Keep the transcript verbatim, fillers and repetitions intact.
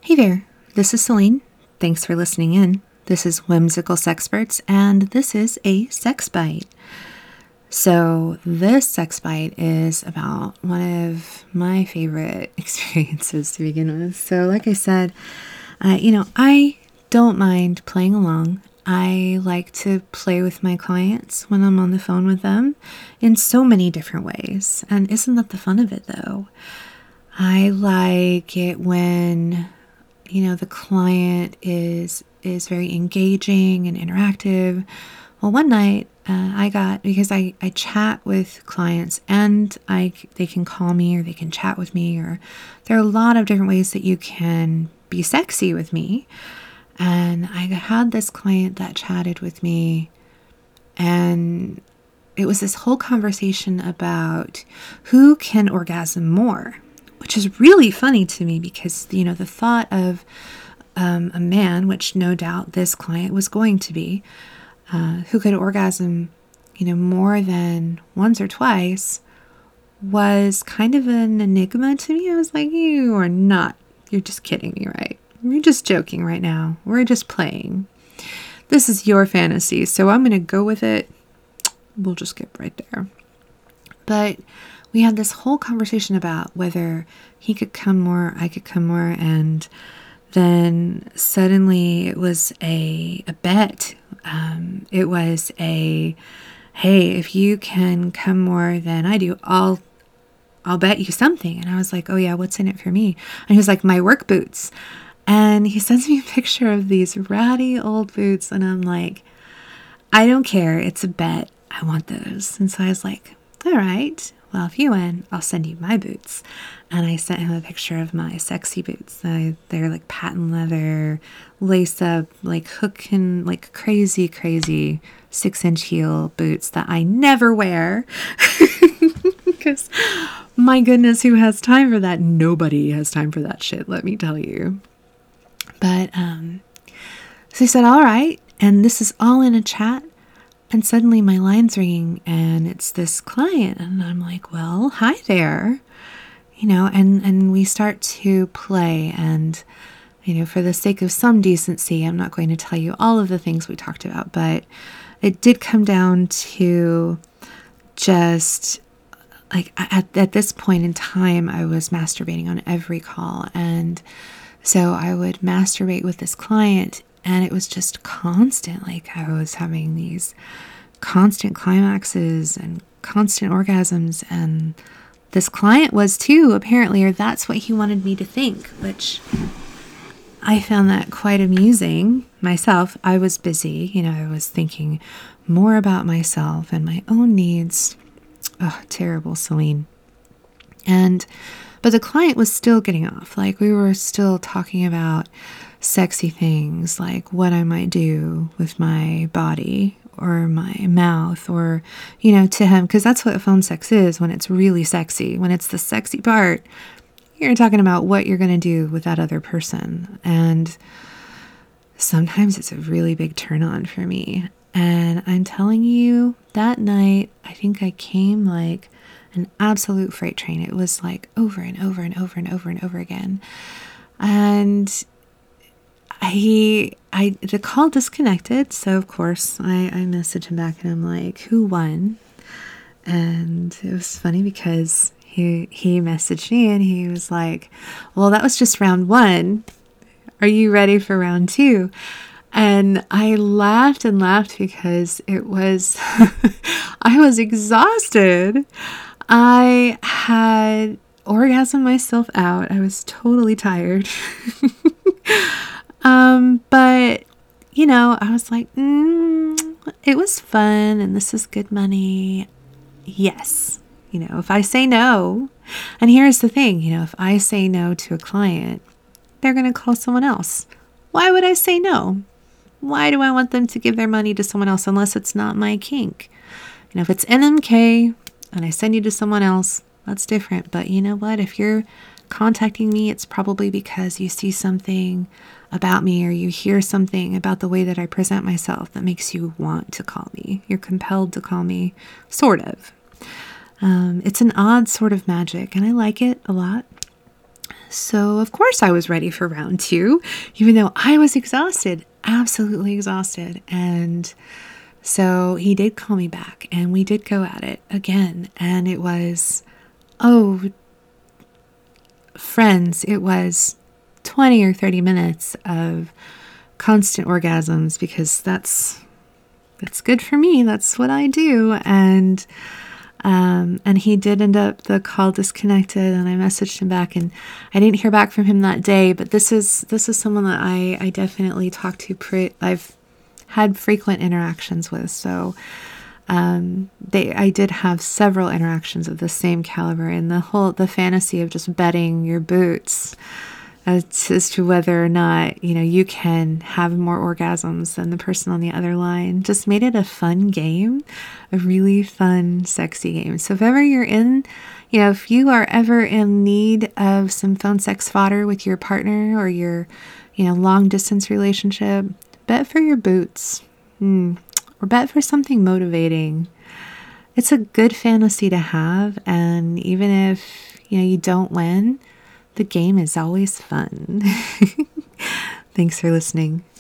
Hey there, this is Celine. Thanks for listening in. This is Whimsical Sexperts, and this is a sex bite. So this sex bite is about one of my favorite experiences to begin with. So like I said, uh, you know, I don't mind playing along. I like to play with my clients when I'm on the phone with them in so many different ways. And isn't that the fun of it, though? I like it when, you know, the client is is very engaging and interactive. Well, one night uh, I got, because I, I chat with clients and I they can call me or they can chat with me, or there are a lot of different ways that you can be sexy with me. And I had this client that chatted with me, and it was this whole conversation about who can orgasm more, which is really funny to me because, you know, the thought of um, a man, which no doubt this client was going to be, uh, who could orgasm, you know, more than once or twice, was kind of an enigma to me. I was like, you are not, you're just kidding me, right? You're just joking right now. We're just playing. This is your fantasy, so I'm going to go with it. We'll just skip right there. But we had this whole conversation about whether he could come more, I could come more, and then suddenly it was a, a bet. Um, it was a, hey, if you can come more than I do, I'll I'll bet you something. And I was like, oh yeah, what's in it for me? And he was like, my work boots. And he sends me a picture of these ratty old boots, and I'm like, I don't care. It's a bet. I want those. And so I was like, all right, well, if you win, I'll send you my boots. And I sent him a picture of my sexy boots. I, they're like patent leather, lace up, like hook and like crazy, crazy six inch heel boots that I never wear. Because my goodness, who has time for that? Nobody has time for that shit, let me tell you. But um, so he said, all right. And this is all in a chat. And suddenly my line's ringing and it's this client. And I'm like, well, hi there. You know, and, and we start to play. And, you know, for the sake of some decency, I'm not going to tell you all of the things we talked about. But it did come down to just like at, at this point in time, I was masturbating on every call. And so I would masturbate with this client. And it was just constant. Like I was having these constant climaxes and constant orgasms. And this client was too, apparently, or that's what he wanted me to think, which I found that quite amusing myself. I was busy. You know, I was thinking more about myself and my own needs. Oh, terrible, Celine. And, but the client was still getting off. Like we were still talking about sexy things, like what I might do with my body or my mouth, or, you know, to him, because that's what phone sex is when it's really sexy. When it's the sexy part, you're talking about what you're going to do with that other person. And sometimes it's a really big turn on for me. And I'm telling you, that night, I think I came like an absolute freight train. It was like over and over and over and over and over again. And He, I, the call disconnected. So of course I, I messaged him back and I'm like, who won? And it was funny because he, he messaged me and he was like, well, that was just round one. Are you ready for round two? And I laughed and laughed because it was, I was exhausted. I had orgasmed myself out. I was totally tired. Um, but, you know, I was like, mm, it was fun and this is good money. Yes. You know, if I say no, and here's the thing, you know, if I say no to a client, they're going to call someone else. Why would I say no? Why do I want them to give their money to someone else unless it's not my kink? You know, if it's N M K and I send you to someone else, that's different. But you know what? If you're contacting me, it's probably because you see something about me or you hear something about the way that I present myself that makes you want to call me. You're compelled to call me, sort of. Um, it's an odd sort of magic, and I like it a lot. So, of course, I was ready for round two, even though I was exhausted, absolutely exhausted. And so he did call me back and we did go at it again. And it was, oh, friends, it was twenty or thirty minutes of constant orgasms, because that's that's good for me. That's what I do. And um, and he did end up, the call disconnected, and I messaged him back, and I didn't hear back from him that day. But this is this is someone that I I definitely talk to. Pre- I've had frequent interactions with. So um, they I did have several interactions of the same caliber, and the whole the fantasy of just betting your boots as, as to whether or not, you know, you can have more orgasms than the person on the other line just made it a fun game, a really fun, sexy game. So if ever you're in, you know, if you are ever in need of some phone sex fodder with your partner or your, you know, long distance relationship, bet for your boots, mm, or bet for something motivating. It's a good fantasy to have. And even if, you know, you don't win, the game is always fun. Thanks for listening.